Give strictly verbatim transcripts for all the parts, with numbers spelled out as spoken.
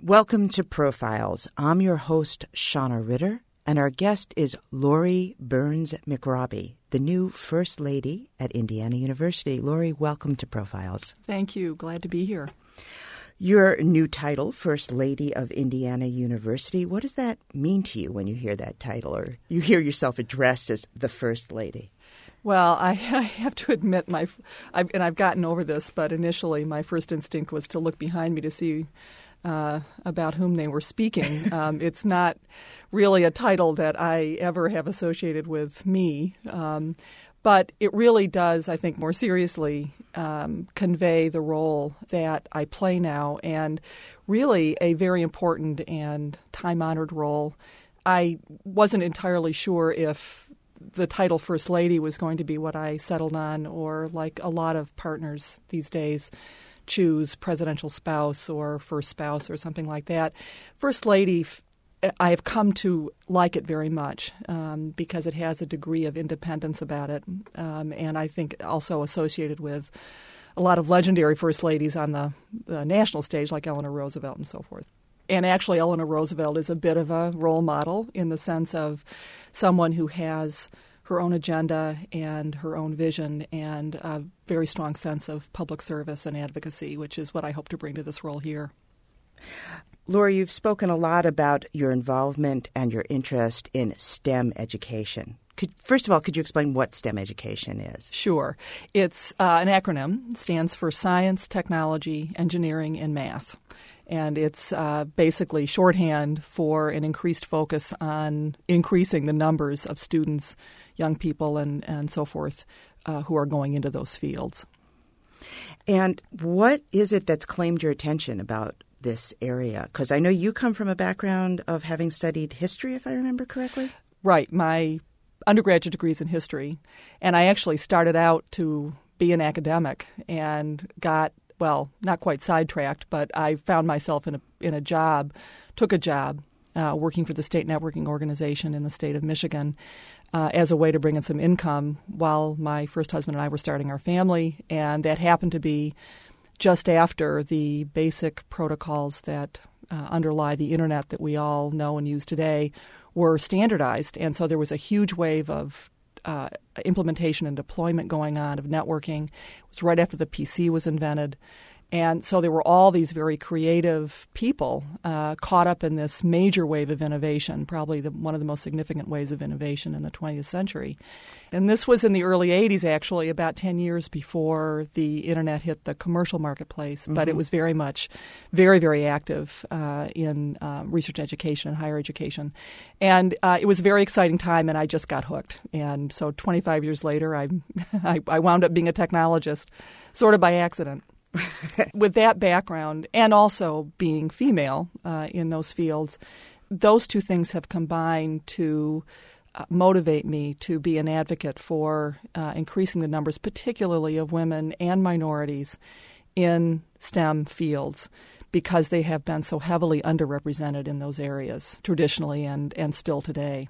Welcome to Profiles. I'm your host, Shauna Ritter, and our guest is Lori Burns McRobbie, the new First Lady at Indiana University. Lori, welcome to Profiles. Thank you. Glad to be here. Your new title, First Lady of Indiana University, what does that mean to you when you hear that title, or you hear yourself addressed as the First Lady? Well, I, I have to admit, my, I've, and I've gotten over this, but initially my first instinct was to look behind me to see Uh, about whom they were speaking. Um, it's not really a title that I ever have associated with me, um, but it really does, I think, more seriously um, convey the role that I play now, and really a very important and time-honored role. I wasn't entirely sure if the title First Lady was going to be what I settled on, or like a lot of partners these days, choose presidential spouse or first spouse or something like that. First Lady, I have come to like it very much um, because it has a degree of independence about it, um, and I think also associated with a lot of legendary First Ladies on the, the national stage, like Eleanor Roosevelt and so forth. And actually, Eleanor Roosevelt is a bit of a role model in the sense of someone who has her own agenda and her own vision and a very strong sense of public service and advocacy, which is what I hope to bring to this role here. Lori, you've spoken a lot about your involvement and your interest in STEM education. Could, first of all, could you explain what STEM education is? Sure. It's uh, an acronym. It stands for Science, Technology, Engineering, and Math. And it's uh, basically shorthand for an increased focus on increasing the numbers of students, young people, and, and so forth uh, who are going into those fields. And what is it that's claimed your attention about this area? Because I know you come from a background of having studied history, if I remember correctly. Right. My undergraduate degree is in history, and I actually started out to be an academic and got well, not quite sidetracked, but I found myself in a in a job, took a job uh, working for the state networking organization in the state of Michigan uh, as a way to bring in some income while my first husband and I were starting our family. And that happened to be just after the basic protocols that uh, underlie the Internet that we all know and use today were standardized. And so there was a huge wave of Uh, implementation and deployment going on of networking. It was right after the P C was invented. And so there were all these very creative people uh, caught up in this major wave of innovation, probably the, one of the most significant waves of innovation in the twentieth century. And this was in the early eighties, actually, about ten years before the Internet hit the commercial marketplace. Mm-hmm. But it was very much, very, very active uh, in uh, research education and higher education. And uh, it was a very exciting time, and I just got hooked. And so twenty-five years later, I, I, I wound up being a technologist, sort of by accident. With that background, and also being female uh, in those fields, those two things have combined to uh, motivate me to be an advocate for uh, increasing the numbers, particularly of women and minorities, in STEM fields, because they have been so heavily underrepresented in those areas traditionally and, and still today.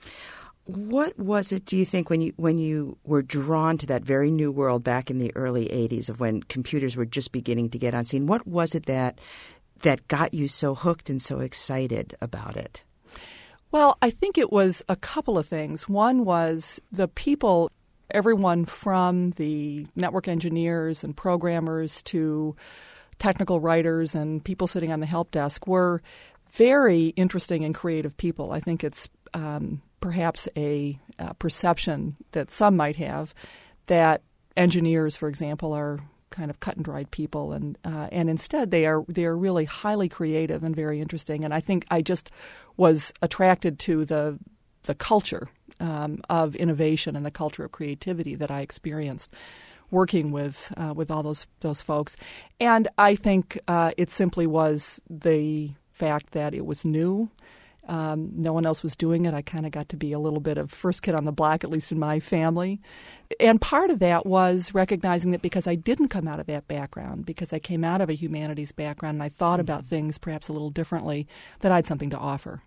What was it, do you think, when you when you were drawn to that very new world back in the early eighties of when computers were just beginning to get on scene? What was it that that got you so hooked and so excited about it? Well, I think it was a couple of things. One was the people, everyone from the network engineers and programmers to technical writers and people sitting on the help desk were very interesting and creative people. I think it's um, perhaps a uh, perception that some might have that engineers, for example, are kind of cut and dried people, and uh, and instead they are they are really highly creative and very interesting. And I think I just was attracted to the the culture um, of innovation and the culture of creativity that I experienced working with uh, with all those those folks. And I think uh, it simply was the fact that it was new. Um, no one else was doing it. I kind of got to be a little bit of first kid on the block, at least in my family. And part of that was recognizing that because I didn't come out of that background, because I came out of a humanities background and I thought about things perhaps a little differently, that I had something to offer.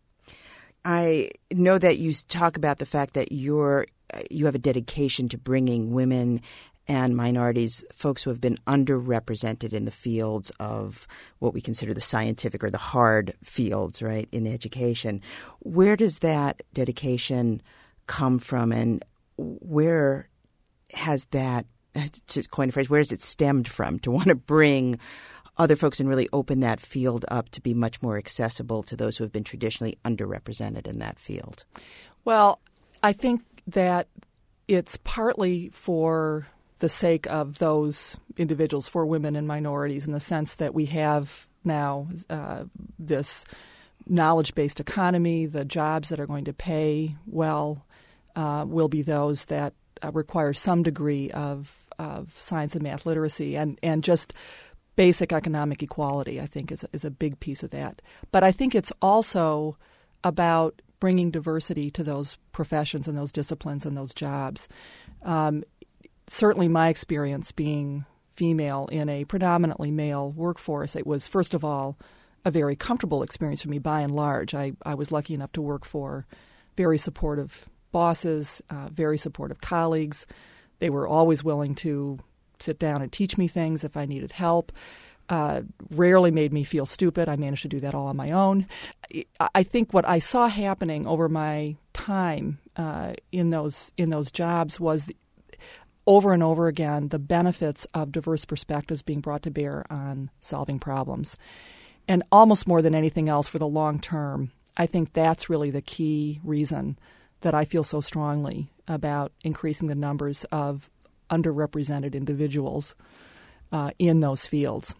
I know that you talk about the fact that you're you have a dedication to bringing women and minorities, folks who have been underrepresented in the fields of what we consider the scientific or the hard fields, right, in education. Where does that dedication come from, and where has that, to coin a phrase, where has it stemmed from to want to bring other folks and really open that field up to be much more accessible to those who have been traditionally underrepresented in that field? Well, I think that it's partly for the sake of those individuals, for women and minorities, in the sense that we have now uh, this knowledge-based economy. The jobs that are going to pay well uh, will be those that uh, require some degree of, of science and math literacy, and, and just basic economic equality, I think, is, is a big piece of that. But I think it's also about bringing diversity to those professions and those disciplines and those jobs. Um, certainly my experience being female in a predominantly male workforce, it was, first of all, a very comfortable experience for me by and large. I, I was lucky enough to work for very supportive bosses, uh, very supportive colleagues. They were always willing to sit down and teach me things if I needed help. Uh, rarely made me feel stupid. I managed to do that all on my own. I think what I saw happening over my time uh, in those in those jobs was the, over and over again the benefits of diverse perspectives being brought to bear on solving problems. And almost more than anything else for the long term, I think that's really the key reason that I feel so strongly about increasing the numbers of underrepresented individuals uh, in those fields.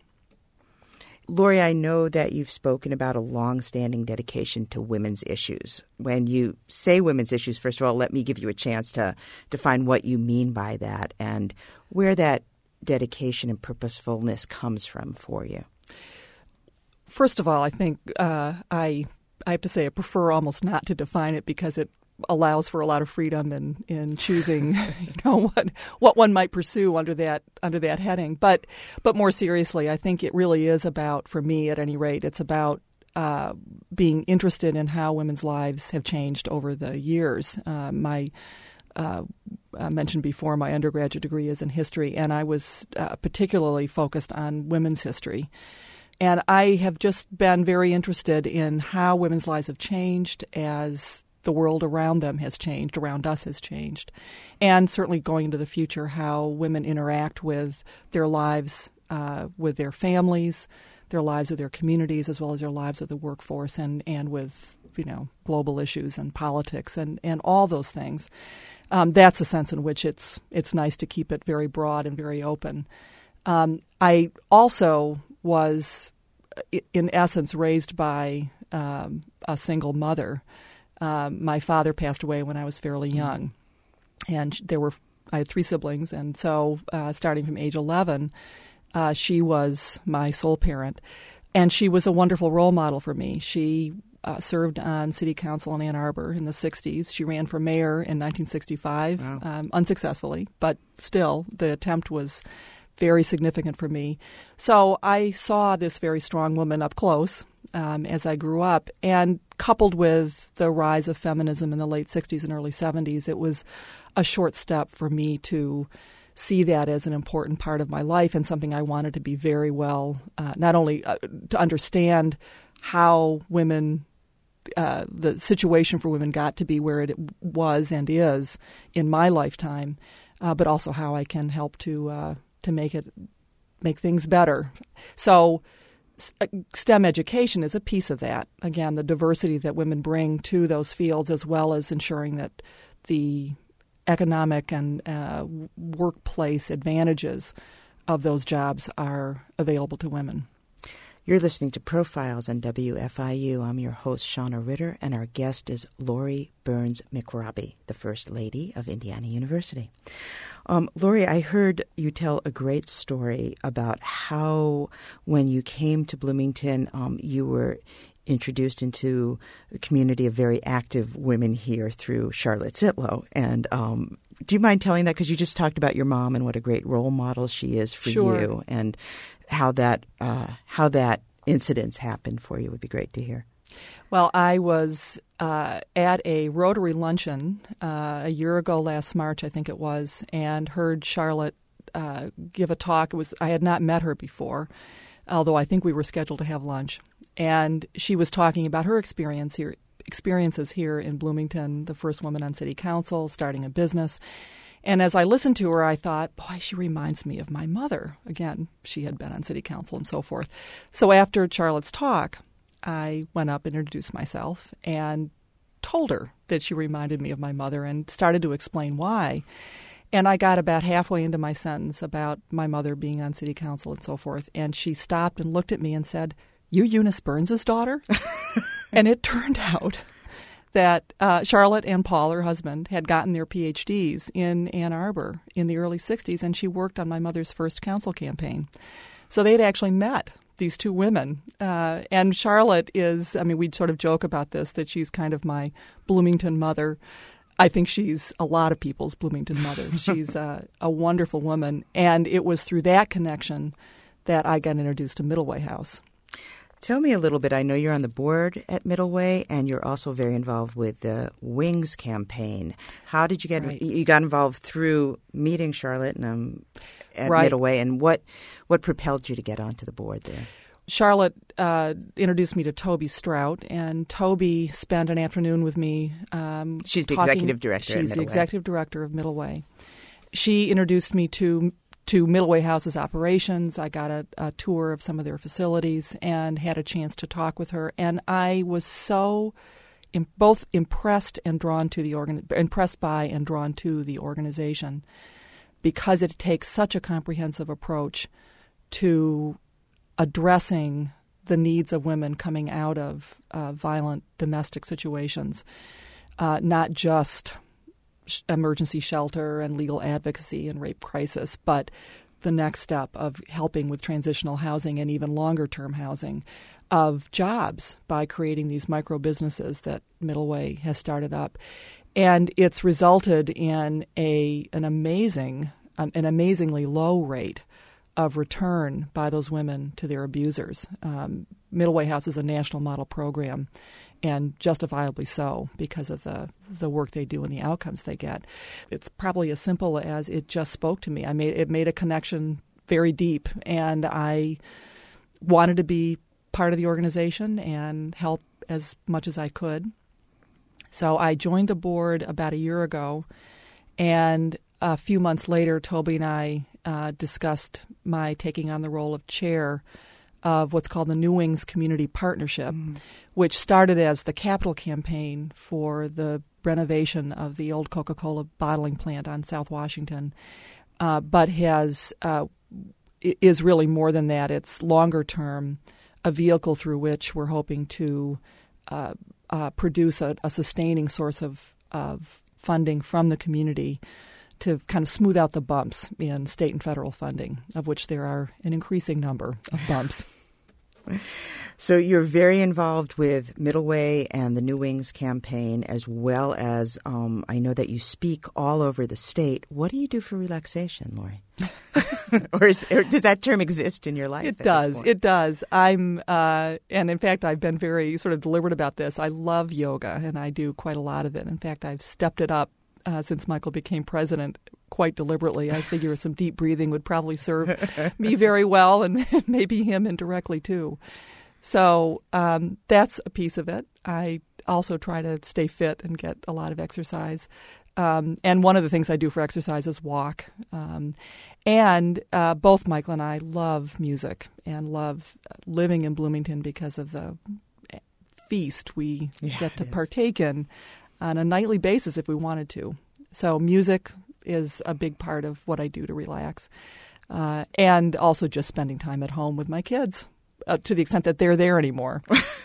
Lori, I know that you've spoken about a long-standing dedication to women's issues. When you say women's issues, first of all, let me give you a chance to define what you mean by that and where that dedication and purposefulness comes from for you. First of all, I think uh, I I have to say I prefer almost not to define it because it allows for a lot of freedom in, in choosing, you know, what what one might pursue under that under that heading. But but more seriously, I think it really is about, for me at any rate, it's about uh, being interested in how women's lives have changed over the years. Uh, my uh, I mentioned before, my undergraduate degree is in history, and I was uh, particularly focused on women's history. And I have just been very interested in how women's lives have changed as the world around them has changed, around us has changed, and certainly going into the future, how women interact with their lives, uh, with their families, their lives with their communities, as well as their lives with the workforce, and, and with, you know, global issues and politics and, and all those things. Um, that's a sense in which it's it's nice to keep it very broad and very open. Um, I also was, in essence, raised by um, a single mother. Um, my father passed away when I was fairly young, and there were I had three siblings, and so uh, starting from age eleven, uh, she was my sole parent, and she was a wonderful role model for me. She uh, served on city council in Ann Arbor in the sixties. She ran for mayor in nineteen sixty-five, wow. um, unsuccessfully, but still the attempt was very significant for me. So I saw this very strong woman up close um, as I grew up, and coupled with the rise of feminism in the late sixties and early seventies, it was a short step for me to see that as an important part of my life and something I wanted to be very well, uh, not only uh, to understand how women, uh, the situation for women got to be where it was and is in my lifetime, uh, but also how I can help to uh, to make it make things better. So STEM education is a piece of that. Again, the diversity that women bring to those fields, as well as ensuring that the economic and uh, workplace advantages of those jobs are available to women. You're listening to Profiles on W F I U. I'm your host, Shauna Ritter, and our guest is Lori Burns McRobbie, the First Lady of Indiana University. Um, Lori, I heard you tell a great story about how when you came to Bloomington, um, you were introduced into the community of very active women here through Charlotte Sitlow. And um, do you mind telling that? Because you just talked about your mom and what a great role model she is for Sure. you, and how that uh, how that incidents happened for you would be great to hear. Well, I was uh, at a Rotary luncheon uh, a year ago last March, I think it was, and heard Charlotte uh, give a talk. It was I had not met her before, although I think we were scheduled to have lunch. And she was talking about her experience here, experiences here in Bloomington, the first woman on city council, starting a business. And as I listened to her, I thought, boy, she reminds me of my mother. Again, she had been on city council and so forth. So after Charlotte's talk, I went up and introduced myself and told her that she reminded me of my mother and started to explain why. And I got about halfway into my sentence about my mother being on city council and so forth, and she stopped and looked at me and said, "You're Eunice Burns' daughter?" And it turned out that uh, Charlotte and Paul, her husband, had gotten their P H Ds in Ann Arbor in the early sixties, and she worked on my mother's first council campaign. So they had actually met, these two women. Uh, and Charlotte is, I mean, we'd sort of joke about this, that she's kind of my Bloomington mother. I think she's a lot of people's Bloomington mother. She's uh, a wonderful woman. And it was through that connection that I got introduced to Middleway House. Tell me a little bit. I know you're on the board at Middleway, and you're also very involved with the Wings campaign. How did you get right. you got involved through meeting Charlotte and, um, at right. Middleway, and what what propelled you to get onto the board there? Charlotte uh, introduced me to Toby Strout, and Toby spent an afternoon with me. Um, she's the talking, executive director. She's at the executive director of Middleway. She introduced me to to Middleway House's operations. I got a, a tour of some of their facilities and had a chance to talk with her. And I was so im- both impressed and drawn to the organ- impressed by and drawn to the organization, because it takes such a comprehensive approach to addressing the needs of women coming out of uh, violent domestic situations, uh, not just emergency shelter and legal advocacy and rape crisis, but the next step of helping with transitional housing and even longer-term housing, of jobs by creating these micro businesses that Middleway has started up. And it's resulted in a an amazing, um, an amazingly low rate of return by those women to their abusers. Um, Middleway House is a national model program, and justifiably so, because of the the work they do and the outcomes they get. It's probably as simple as it just spoke to me. I made it made a connection very deep, and I wanted to be part of the organization and help as much as I could. So I joined the board about a year ago, and a few months later, Toby and I uh, discussed my taking on the role of chair of what's called the New Wings Community Partnership, mm. which started as the capital campaign for the renovation of the old Coca-Cola bottling plant on South Washington, uh, but has uh, is really more than that. It's longer term, a vehicle through which we're hoping to uh, uh, produce a, a sustaining source of, of funding from the community to kind of smooth out the bumps in state and federal funding, of which there are an increasing number of bumps. So you're very involved with Middleway and the New Wings campaign, as well as um, I know that you speak all over the state. What do you do for relaxation, Lori? or, is, or does that term exist in your life? It does. It does. I'm, uh, and in fact, I've been very sort of deliberate about this. I love yoga, and I do quite a lot of it. In fact, I've stepped it up uh, since Michael became president quite deliberately. I figure some deep breathing would probably serve me very well, and maybe him indirectly too. So um, that's a piece of it. I also try to stay fit and get a lot of exercise. Um, and one of the things I do for exercise is walk. Um, and uh, both Michael and I love music and love living in Bloomington because of the feast we yeah, get to partake in on a nightly basis if we wanted to. So music is a big part of what I do to relax. Uh, and also just spending time at home with my kids. Uh, to the extent that they're there anymore.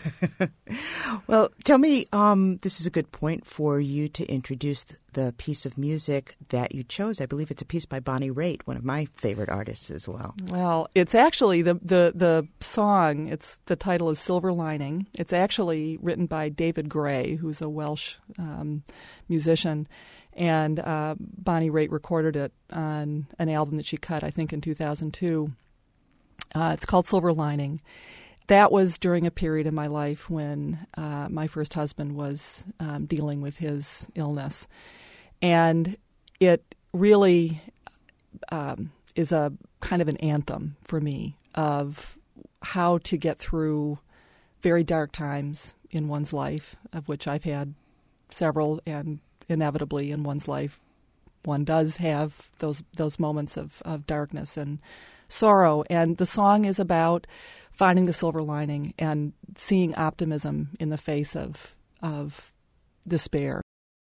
Well, tell me, um, this is a good point for you to introduce the piece of music that you chose. I believe it's a piece by Bonnie Raitt, one of my favorite artists as well. Well, it's actually the the, the song, it's the title is Silver Lining. It's actually written by David Gray, who's a Welsh um, musician. And uh, Bonnie Raitt recorded it on an album that she cut, I think, in two thousand two. Uh, it's called Silver Lining. That was during a period in my life when uh, my first husband was um, dealing with his illness. And it really, um, is a kind of an anthem for me of how to get through very dark times in one's life, of which I've had several, and inevitably in one's life one does have those those moments of, of darkness and sorrow. And the song is about finding the silver lining and seeing optimism in the face of of despair.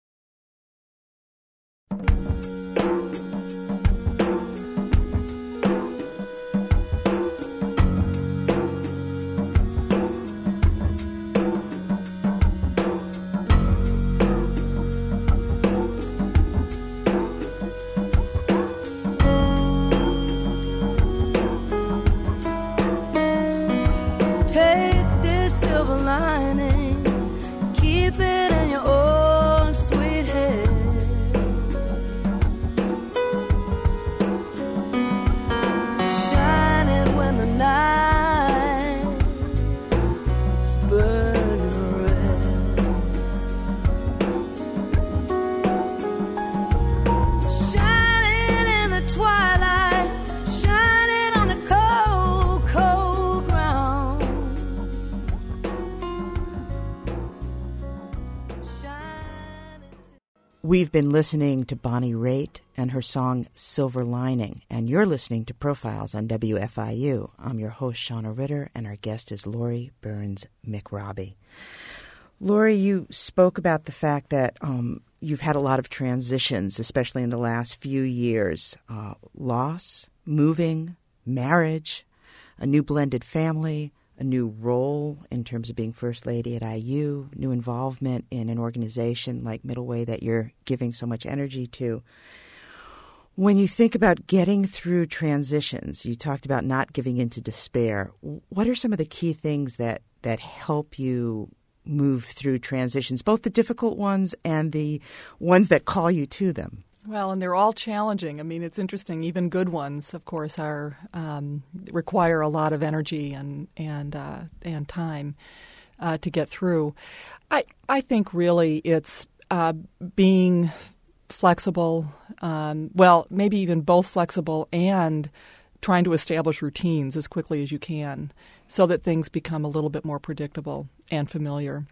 Take this silver lining, keep it in your own sweet head. Shine it when the night is burning red. Shine it in the twilight, shine it on the cold, cold ground. We've been listening to Bonnie Raitt and her song Silver Lining, and you're listening to Profiles on W F I U. I'm your host, Shauna Ritter, and our guest is Lori Burns McRobbie. Lori, you spoke about the fact that um, you've had a lot of transitions, especially in the last few years. Uh, loss, moving, marriage, a new blended family, a new role in terms of being First Lady at I U, new involvement in an organization like Middle Way that you're giving so much energy to. When you think about getting through transitions, you talked about not giving into despair. What are some of the key things that, that help you move through transitions, both the difficult ones and the ones that call you to them? Well, and they're all challenging. I mean, it's interesting. Even good ones, of course, are um, require a lot of energy and and uh, and time uh, to get through. I I think really it's uh, being flexible. Um, well, maybe even both flexible and trying to establish routines as quickly as you can, so that things become a little bit more predictable and familiar.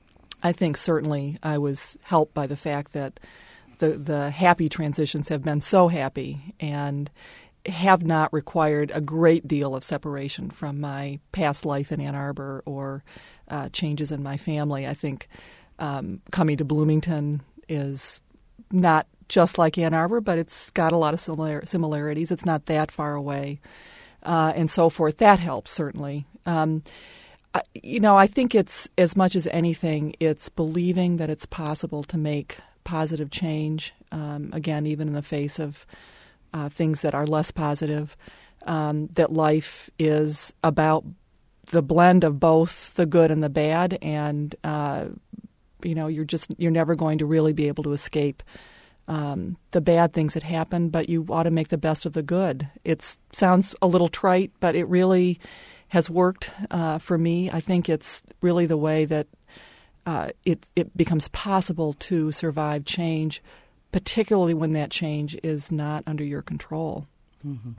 I think certainly I was helped by the fact that The, the happy transitions have been so happy and have not required a great deal of separation from my past life in Ann Arbor or uh, changes in my family. I think um, coming to Bloomington is not just like Ann Arbor, but it's got a lot of similar, similarities. It's not that far away uh, and so forth. That helps, certainly. Um, I, you know, I think it's, as much as anything, it's believing that it's possible to make positive change, um, again, even in the face of uh, things that are less positive, um, that life is about the blend of both the good and the bad, and, uh, you know, you're just, you're never going to really be able to escape um, the bad things that happen, but you ought to make the best of the good. It sounds a little trite, but it really has worked uh, for me. I think it's really the way that Uh, it, it becomes possible to survive change, particularly when that change is not under your control. Mm-hmm.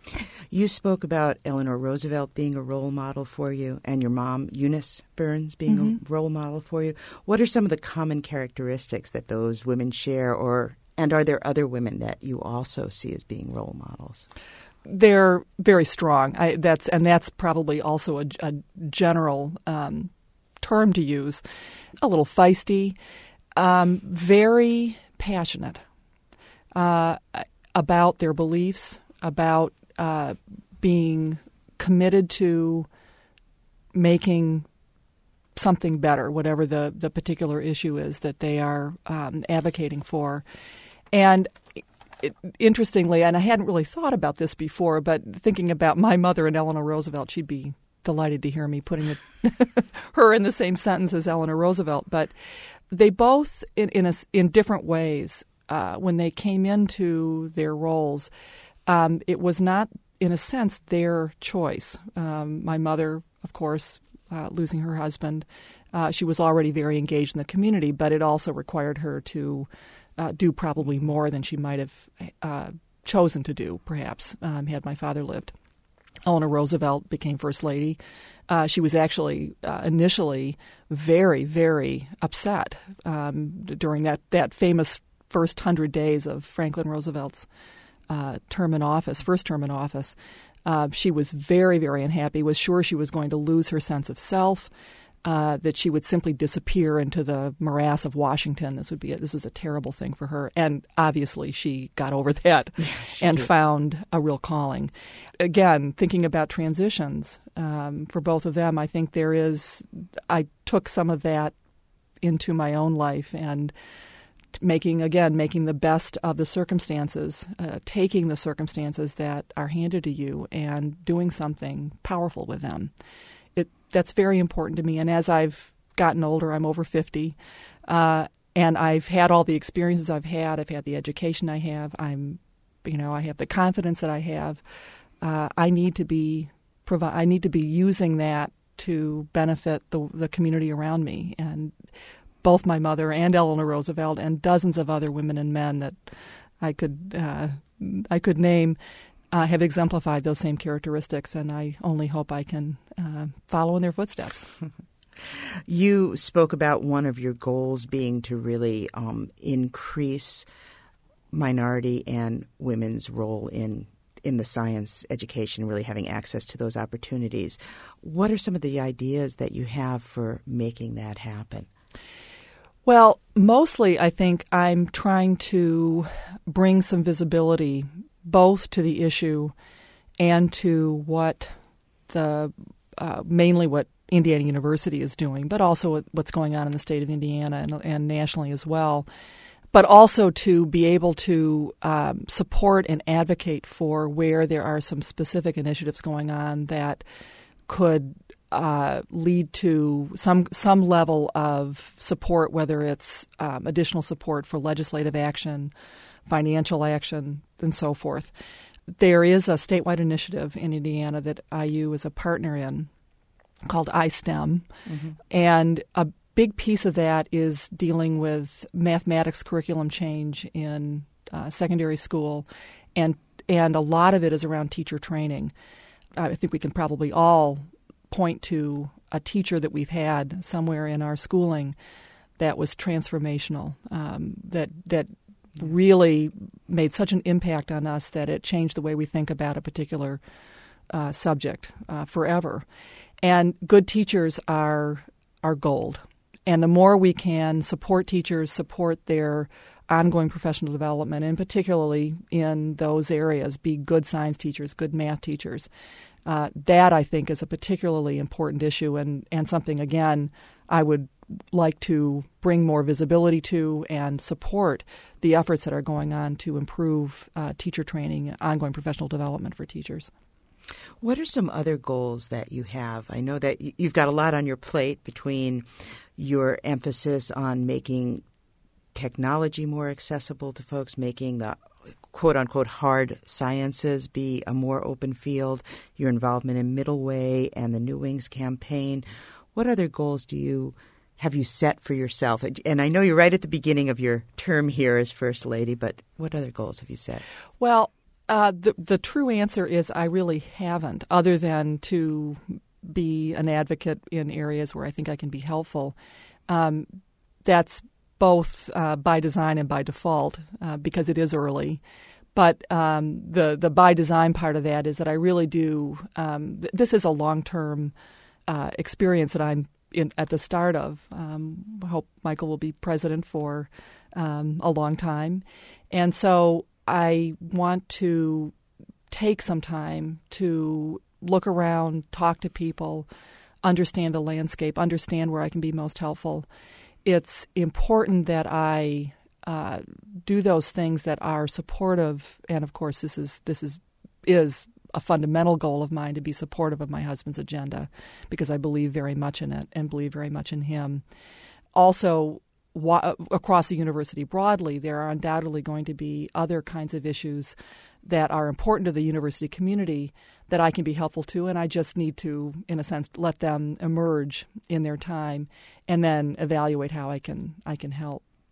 You spoke about Eleanor Roosevelt being a role model for you and your mom, Eunice Burns, being mm-hmm. a role model for you. What are some of the common characteristics that those women share, or and are there other women that you also see as being role models? They're very strong. I, that's and that's probably also a, a general um term to use, a little feisty, um, very passionate uh, about their beliefs, about uh, being committed to making something better, whatever the, the particular issue is that they are um, advocating for. And it, interestingly, and I hadn't really thought about this before, but thinking about my mother and Eleanor Roosevelt, she'd be delighted to hear me putting it, her in the same sentence as Eleanor Roosevelt. But they both, in in, a, in different ways, uh, when they came into their roles, um, it was not, in a sense, their choice. Um, my mother, of course, uh, losing her husband, uh, she was already very engaged in the community, but it also required her to uh, do probably more than she might have uh, chosen to do, perhaps, um, had my father lived. Eleanor Roosevelt became First Lady. Uh, she was actually uh, initially very, very upset um, during that, that famous first hundred days of Franklin Roosevelt's uh, term in office, first term in office. Uh, she was very, very unhappy, was sure she was going to lose her sense of self, uh, that she would simply disappear into the morass of Washington. This would be a, this was a terrible thing for her. And obviously she got over that yes, and did. found a real calling. Again, thinking about transitions um, for both of them, I think there is, I took some of that into my own life and making, again, making the best of the circumstances, uh, taking the circumstances that are handed to you and doing something powerful with them. It that's very important to me. And as I've gotten older, I'm over fifty, uh, and I've had all the experiences I've had. I've had the education I have. I'm, you know, I have the confidence that I have. Uh, I need to be provi- I need to be using that to benefit the the community around me. And both my mother and Eleanor Roosevelt and dozens of other women and men that I could uh, I could name uh, have exemplified those same characteristics, and I only hope I can uh, follow in their footsteps. You spoke about one of your goals being to really um, increase minority and women's role in in the science education, really having access to those opportunities. What are some of the ideas that you have for making that happen? Well, mostly I think I'm trying to bring some visibility both to the issue and to what the uh, mainly what Indiana University is doing, but also what's going on in the state of Indiana and, and nationally as well, but also to be able to um, support and advocate for where there are some specific initiatives going on that could Uh, lead to some some level of support, whether it's um, additional support for legislative action, financial action, and so forth. There is a statewide initiative in Indiana that I U is a partner in called iSTEM, mm-hmm. and a big piece of that is dealing with mathematics curriculum change in uh, secondary school, and and a lot of it is around teacher training. I think we can probably all point to a teacher that we've had somewhere in our schooling that was transformational, um, that that really made such an impact on us that it changed the way we think about a particular uh, subject uh, forever. And good teachers are are gold. And the more we can support teachers, support their ongoing professional development, and particularly in those areas, be good science teachers, good math teachers, Uh, that, I think, is a particularly important issue and, and something, again, I would like to bring more visibility to and support the efforts that are going on to improve uh, teacher training, ongoing professional development for teachers. What are some other goals that you have? I know that you've got a lot on your plate between your emphasis on making technology more accessible to folks, making the quote-unquote hard sciences be a more open field, your involvement in Middle Way and the New Wings campaign. What other goals do you have you set for yourself? And I know you're right at the beginning of your term here as First Lady, but what other goals have you set? Well, uh, the, the true answer is I really haven't, other than to be an advocate in areas where I think I can be helpful. Um, that's both uh, by design and by default, uh, because it is early. But um, the the by design part of that is that I really do. Um, th- this is a long term uh, experience that I'm in, at the start of. Um, I hope Michael will be president for um, a long time, and so I want to take some time to look around, talk to people, understand the landscape, understand where I can be most helpful. It's important that I uh, do those things that are supportive, and of course, this is this is is a fundamental goal of mine, to be supportive of my husband's agenda, because I believe very much in it and believe very much in him. Also, wa- across the university broadly, there are undoubtedly going to be other kinds of issues that are important to the university community that I can be helpful to, and I just need to, in a sense, let them emerge in their time and then evaluate how I can I can help.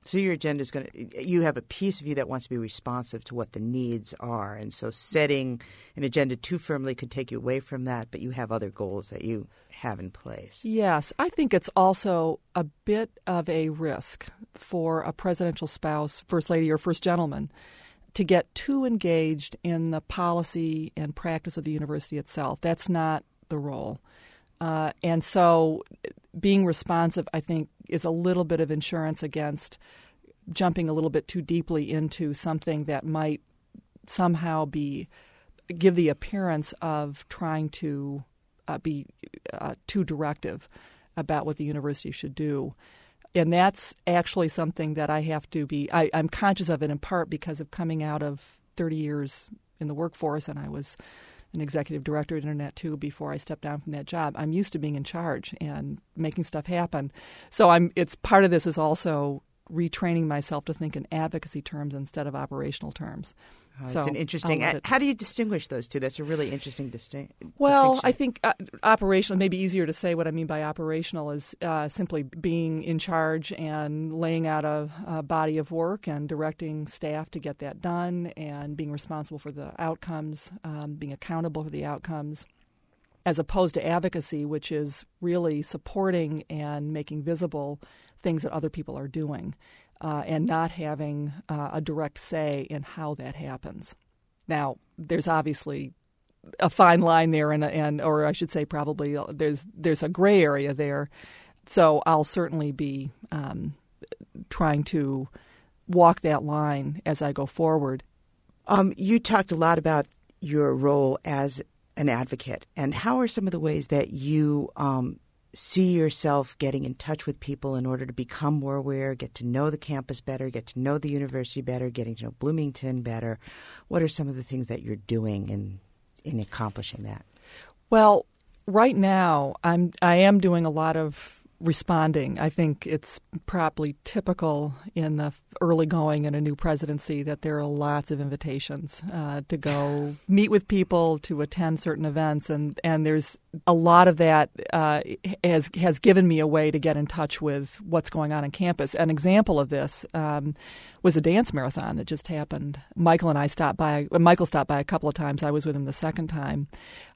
So your agenda is going to – you have a piece of you that wants to be responsive to what the needs are. And so setting an agenda too firmly could take you away from that, but you have other goals that you have in place. Yes. I think it's also a bit of a risk for a presidential spouse, first lady or first gentleman, to get too engaged in the policy and practice of the university itself. That's not the role. Uh, and so being responsive, I think, is a little bit of insurance against jumping a little bit too deeply into something that might somehow be give the appearance of trying to uh, be uh, too directive about what the university should do. And that's actually something that I have to be I, I'm conscious of it in part because of coming out of thirty years in the workforce, and I was an executive director at Internet two before I stepped down from that job. I'm used to being in charge and making stuff happen. So I'm. It's part of this is also retraining myself to think in advocacy terms instead of operational terms. Uh, so it's an interesting. it, how do you distinguish those two? That's a really interesting distin- well, distinction. I think uh, operational. Maybe easier to say what I mean by operational is uh, simply being in charge and laying out a, a body of work and directing staff to get that done, and being responsible for the outcomes, um, being accountable for the outcomes, as opposed to advocacy, which is really supporting and making visible things that other people are doing. Uh, and not having uh, a direct say in how that happens. Now, there's obviously a fine line there, and, and or I should say probably there's there's a gray area there. So I'll certainly be um, trying to walk that line as I go forward. Um, you talked a lot about your role as an advocate, and how are some of the ways that you um, see yourself getting in touch with people in order to become more aware, get to know the campus better, get to know the university better, getting to know Bloomington better? What are some of the things that you're doing in in accomplishing that? Well, right now I'm I am doing a lot of responding. I think it's probably typical in the early going in a new presidency that there are lots of invitations uh, to go meet with people, to attend certain events, and, and there's a lot of that uh, has has given me a way to get in touch with what's going on on campus. An example of this um, was a dance marathon that just happened. Michael and I stopped by. Michael stopped by a couple of times. I was with him the second time.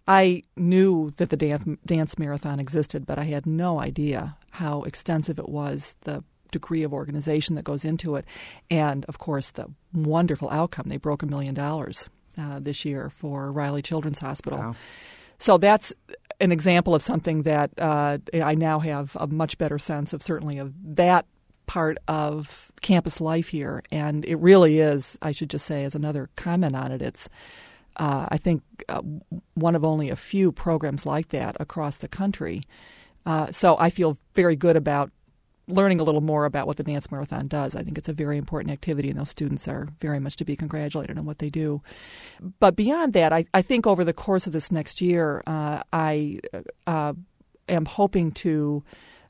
I knew that the dance, dance marathon existed, but I had no idea how extensive it was, the degree of organization that goes into it, and, of course, the wonderful outcome. They broke a million dollars uh, this year for Riley Children's Hospital. Wow. So that's an example of something that uh, I now have a much better sense of, certainly of that part of campus life here. And it really is, I should just say as another comment on it, it's Uh, I think uh, one of only a few programs like that across the country. Uh, so I feel very good about learning a little more about what the Dance Marathon does. I think it's a very important activity, and those students are very much to be congratulated on what they do. But beyond that, I, I think over the course of this next year, uh, I uh, am hoping to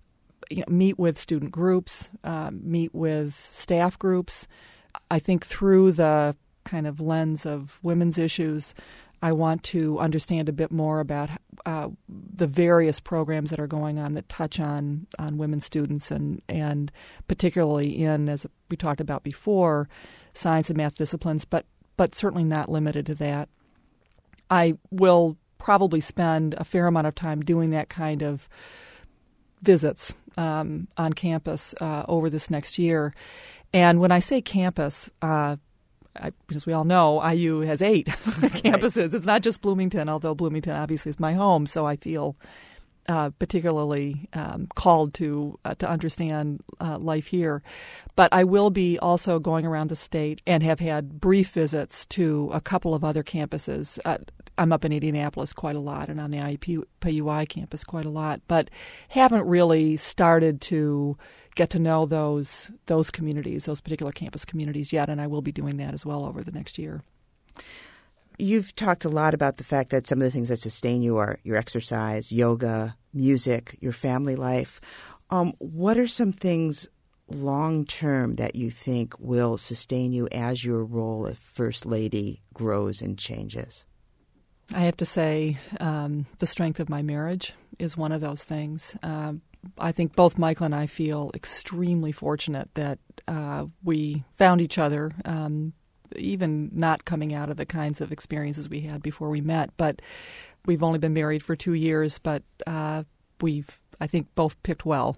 you know, meet with student groups, uh, meet with staff groups. I think through the kind of lens of women's issues, I want to understand a bit more about uh, the various programs that are going on that touch on, on women students and, and particularly in, as we talked about before, science and math disciplines, but, but certainly not limited to that. I will probably spend a fair amount of time doing that kind of visits um, on campus uh, over this next year. And when I say campus, uh, I, because we all know I U has eight campuses. It's not just Bloomington, although Bloomington obviously is my home, so I feel uh, particularly um, called to uh, to understand uh, life here. But I will be also going around the state and have had brief visits to a couple of other campuses. Uh, I'm up in Indianapolis quite a lot and on the I U P U I campus quite a lot, but haven't really started to get to know those those communities, those particular campus communities yet, and I will be doing that as well over the next year. You've talked a lot about the fact that some of the things that sustain you are your exercise, yoga, music, your family life. Um, what are some things long-term that you think will sustain you as your role as First Lady grows and changes? I have to say um, the strength of my marriage is one of those things. Um, I think both Michael and I feel extremely fortunate that uh, we found each other, um, even not coming out of the kinds of experiences we had before we met. But we've only been married for two years, but uh, we've, I think, both picked well.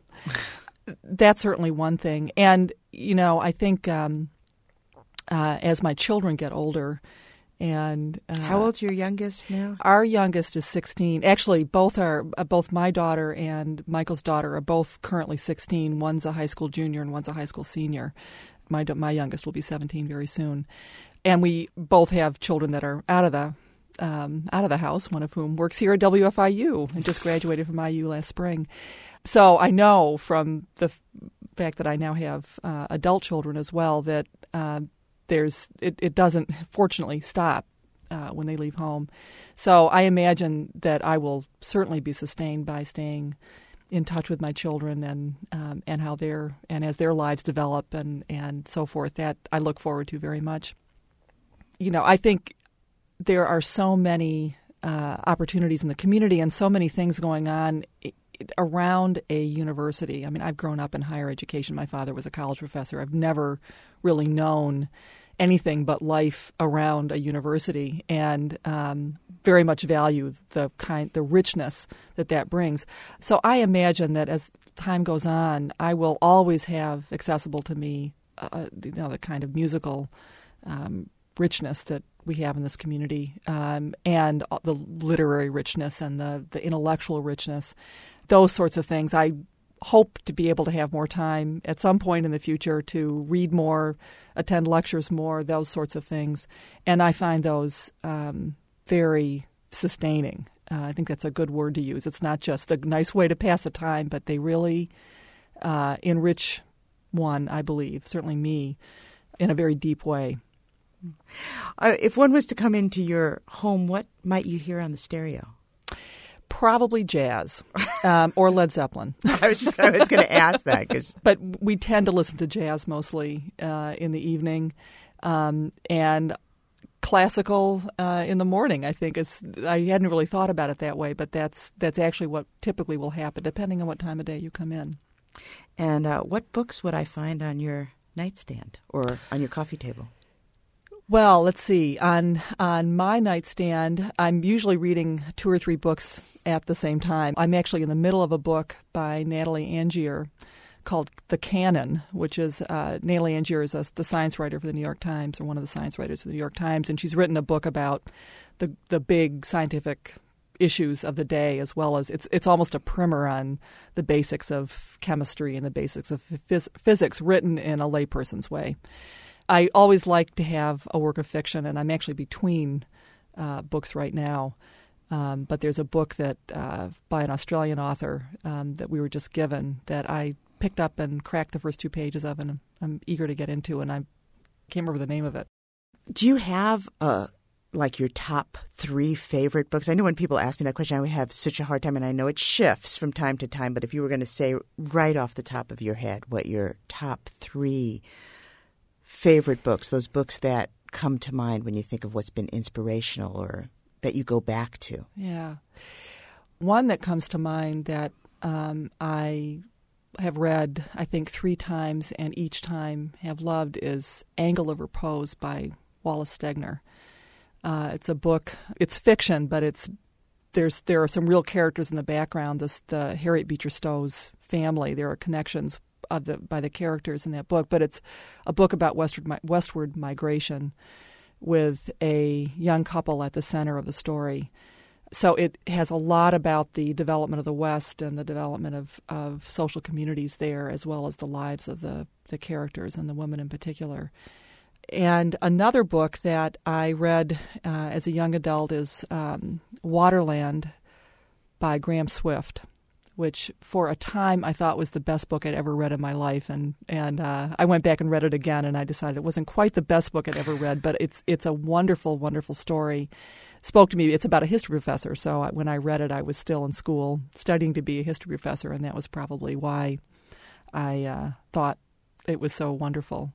That's certainly one thing. And, you know, I think um, uh, as my children get older, and uh, how old's your youngest now? Our youngest is sixteen. Actually, both are uh, both my daughter and Michael's daughter are both currently sixteen. One's a high school junior and one's a high school senior. My my youngest will be seventeen very soon, and we both have children that are out of the um, out of the house. One of whom works here at W F I U and just graduated from I U last spring. So I know from the f- fact that I now have uh, adult children as well that. Uh, There's it, it doesn't, fortunately, stop uh, when they leave home. So I imagine that I will certainly be sustained by staying in touch with my children and um, and how they're and as their lives develop and, and so forth. That I look forward to very much. You know, I think there are so many uh, opportunities in the community and so many things going on around a university. I mean, I've grown up in higher education. My father was a college professor. I've never really known anything but life around a university, and um, very much value the kind, the richness that that brings. So I imagine that as time goes on, I will always have accessible to me, uh, you know, the kind of musical um, richness that we have in this community, um, and the literary richness and the the intellectual richness, those sorts of things. I hope to be able to have more time at some point in the future to read more, attend lectures more, those sorts of things. And I find those um, very sustaining. Uh, I think that's a good word to use. It's not just a nice way to pass the time, but they really uh, enrich one, I believe, certainly me, in a very deep way. Uh, if one was to come into your home, what might you hear on the stereo? Probably jazz um, or Led Zeppelin. I was just I was going to ask that. Cause... But we tend to listen to jazz mostly uh, in the evening, um, and classical uh, in the morning. I think it's. I hadn't really thought about it that way, but that's that's actually what typically will happen, depending on what time of day you come in. And uh, what books would I find on your nightstand or on your coffee table? Well, let's see. On on my nightstand, I'm usually reading two or three books at the same time. I'm actually in the middle of a book by Natalie Angier called The Canon, which is uh, Natalie Angier is a, the science writer for the New York Times, or one of the science writers for the New York Times, and she's written a book about the the big scientific issues of the day, as well as it's it's almost a primer on the basics of chemistry and the basics of phys- physics, written in a layperson's way. I always like to have a work of fiction, and I'm actually between uh, books right now. Um, but there's a book that uh, by an Australian author um, that we were just given that I picked up and cracked the first two pages of, and I'm, I'm eager to get into, and I can't remember the name of it. Do you have uh, like your top three favorite books? I know when people ask me that question, I would have such a hard time, and I know it shifts from time to time. But if you were going to say right off the top of your head what your top three favorite books, those books that come to mind when you think of what's been inspirational or that you go back to? Yeah. One that comes to mind that um, I have read, I think, three times and each time have loved is Angle of Repose by Wallace Stegner. Uh, it's a book, it's fiction, but it's there's there are some real characters in the background. This the Harriet Beecher Stowe's family. There are connections of the by the characters in that book, but it's a book about westward westward migration with a young couple at the center of the story. So it has a lot about the development of the West and the development of, of social communities there, as well as the lives of the, the characters and the women in particular. And another book that I read uh, as a young adult is um, Waterland by Graham Swift, which for a time I thought was the best book I'd ever read in my life. And and uh, I went back and read it again, and I decided it wasn't quite the best book I'd ever read, but it's it's a wonderful, wonderful story. Spoke to me. It's about a history professor, so when I read it, I was still in school studying to be a history professor, and that was probably why I uh, thought it was so wonderful.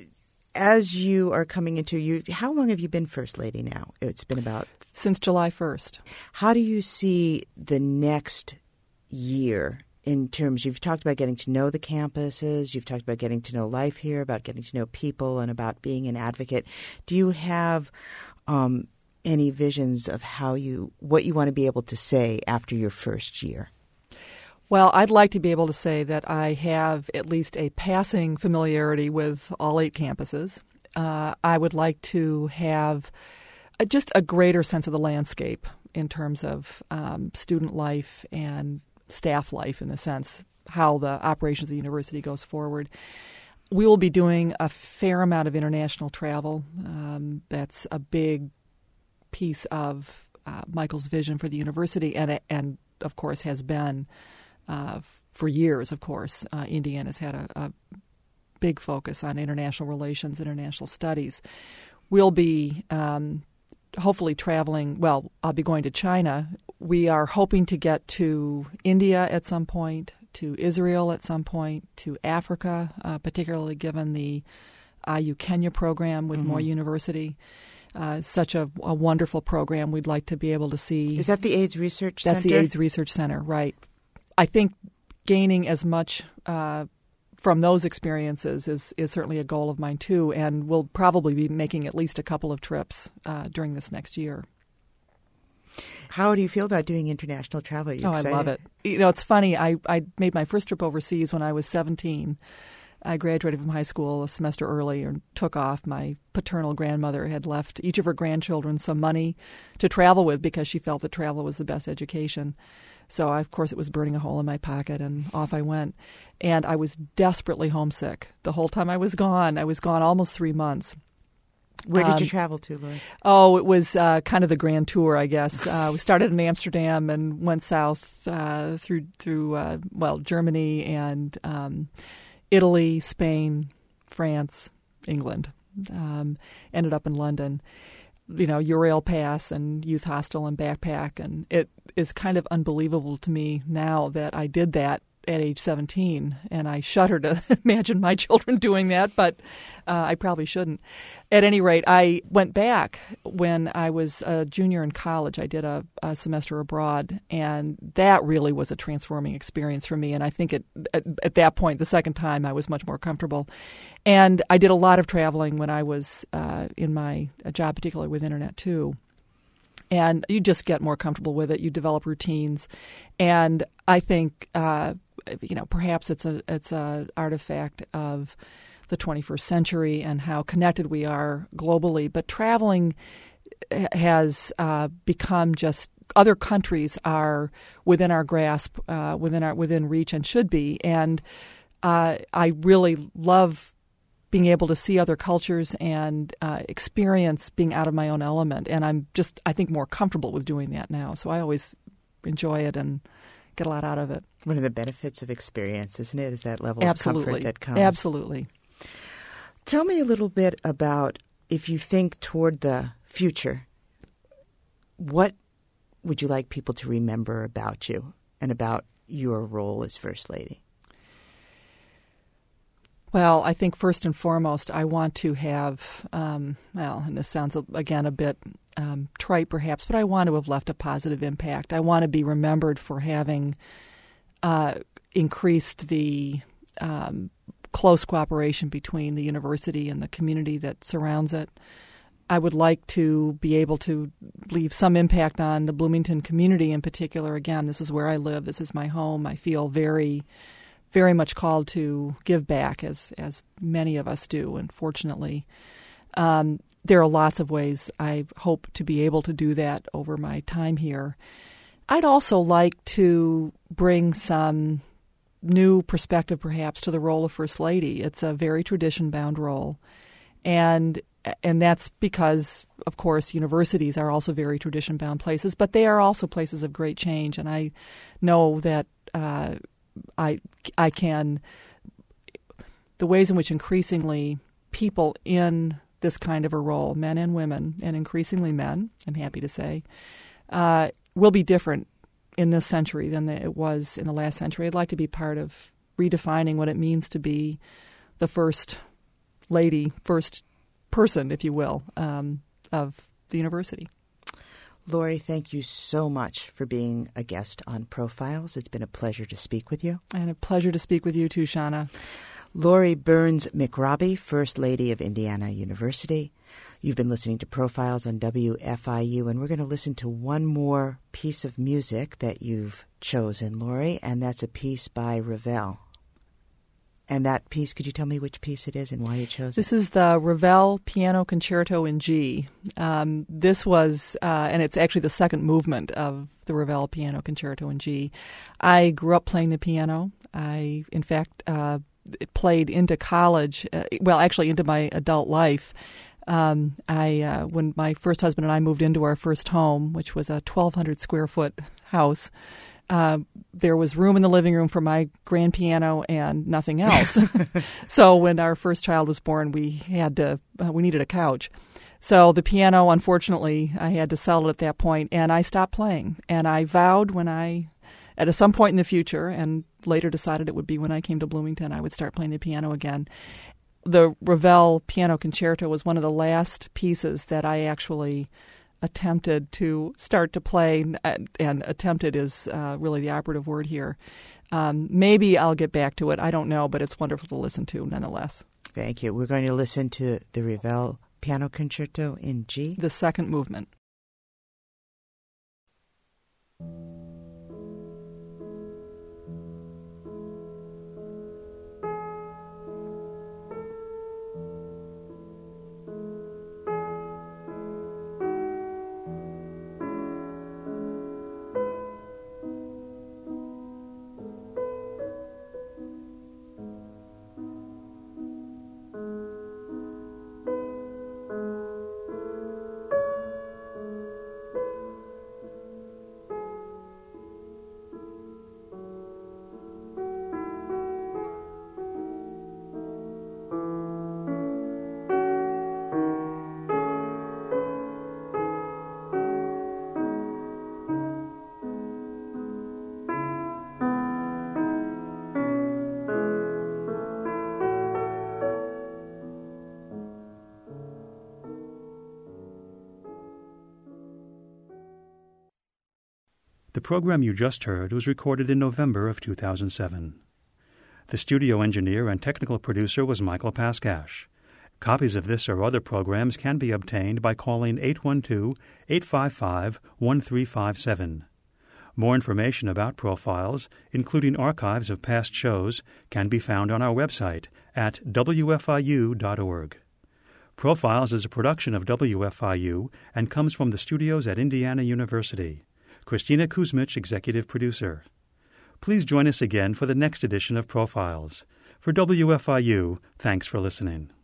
As you are coming into you, how long have you been First Lady now? It's been about... Since July first. How do you see the next year in terms, you've talked about getting to know the campuses, you've talked about getting to know life here, about getting to know people, and about being an advocate. Do you have um, any visions of how you, what you want to be able to say after your first year? Well, I'd like to be able to say that I have at least a passing familiarity with all eight campuses. Uh, I would like to have a, just a greater sense of the landscape in terms of um, student life and staff life, in the sense how the operations of the university goes forward. We will be doing a fair amount of international travel. Um, that's a big piece of uh, Michael's vision for the university, and and of course has been uh, for years. Of course, uh, Indiana's had a, a big focus on international relations, international studies. We'll be um, hopefully traveling. Well, I'll be going to China. We are hoping to get to India at some point, to Israel at some point, to Africa, uh, particularly given the I U Kenya program with mm-hmm. Moy University. Uh, such a, a wonderful program. We'd like to be able to see. Is that the AIDS Research Center? That's the AIDS Research Center, right. I think gaining as much uh, from those experiences is, is certainly a goal of mine, too, and we'll probably be making at least a couple of trips uh, during this next year. How do you feel about doing international travel? Are you oh, excited? I love it. You know, it's funny. I, I made my first trip overseas when I was seventeen. I graduated from high school a semester early and took off. My paternal grandmother had left each of her grandchildren some money to travel with because she felt that travel was the best education. So, I, of course, it was burning a hole in my pocket, and off I went. And I was desperately homesick the whole time I was gone. I was gone almost three months. Where did um, you travel to, Lori? Oh, it was uh, kind of the grand tour, I guess. Uh, we started in Amsterdam and went south uh, through, through uh, well, Germany and um, Italy, Spain, France, England. Um, ended up in London. You know, Eurail Pass and Youth Hostel and Backpack. And it is kind of unbelievable to me now that I did that at age seventeen, and I shudder to imagine my children doing that, but uh, I probably shouldn't. At any rate, I went back when I was a junior in college. I did a, a semester abroad, and that really was a transforming experience for me, and I think it, at, at that point, the second time, I was much more comfortable. And I did a lot of traveling when I was uh, in my job, particularly with Internet two. And you just get more comfortable with it. You develop routines, and I think uh, you know perhaps it's a it's a artifact of the twenty-first century and how connected we are globally. But traveling has uh, become just other countries are within our grasp, uh, within our within reach, and should be. And uh, I really love being able to see other cultures and uh, experience being out of my own element. And I'm just, I think, more comfortable with doing that now. So I always enjoy it and get a lot out of it. One of the benefits of experience, isn't it, is that level Absolutely. of comfort that comes. Absolutely. Tell me a little bit about, if you think toward the future, what would you like people to remember about you and about your role as First Lady? Well, I think first and foremost, I want to have, um, well, and this sounds, again, a bit um, trite perhaps, but I want to have left a positive impact. I want to be remembered for having uh, increased the um, close cooperation between the university and the community that surrounds it. I would like to be able to leave some impact on the Bloomington community in particular. Again, this is where I live. This is my home. I feel very very much called to give back, as as many of us do, and fortunately. Um, there are lots of ways I hope to be able to do that over my time here. I'd also like to bring some new perspective, perhaps, to the role of First Lady. It's a very tradition-bound role, and and that's because, of course, universities are also very tradition-bound places, but they are also places of great change, and I know that uh, I I can the ways in which increasingly people in this kind of a role, men and women, and increasingly men, I'm happy to say, uh, will be different in this century than it was in the last century. I'd like to be part of redefining what it means to be the first lady, first person, if you will, um, of the university. Laurie, thank you so much for being a guest on Profiles. It's been a pleasure to speak with you. And a pleasure to speak with you too, Shauna. Laurie Burns McRobbie, First Lady of Indiana University. You've been listening to Profiles on W F I U, and we're going to listen to one more piece of music that you've chosen, Laurie, and that's a piece by Ravel. And that piece, could you tell me which piece it is and why you chose it? This is the Ravel Piano Concerto in G. Um, this was, uh, and it's actually the second movement of the Ravel Piano Concerto in G. I grew up playing the piano. I, in fact, uh, played into college, uh, well, actually into my adult life. Um, I uh, when my first husband and I moved into our first home, which was a twelve hundred square foot house, Uh, there was room in the living room for my grand piano and nothing else. So when our first child was born, we had to uh, we needed a couch. So the piano, unfortunately, I had to sell it at that point, and I stopped playing. And I vowed when I, at some point in the future, and later decided it would be when I came to Bloomington, I would start playing the piano again. The Ravel Piano Concerto was one of the last pieces that I actually attempted to start to play, and attempted is uh, really the operative word here. Um, maybe I'll get back to it. I don't know, but it's wonderful to listen to nonetheless. Thank you. We're going to listen to the Ravel Piano Concerto in G. The second movement. The program you just heard was recorded in November of two thousand seven. The studio engineer and technical producer was Michael Paskash. Copies of this or other programs can be obtained by calling eight one two, eight five five, one three five seven. More information about Profiles, including archives of past shows, can be found on our website at w f i u dot org. Profiles is a production of W F I U and comes from the studios at Indiana University. Christina Kuzmich, executive producer. Please join us again for the next edition of Profiles. For W F I U, thanks for listening.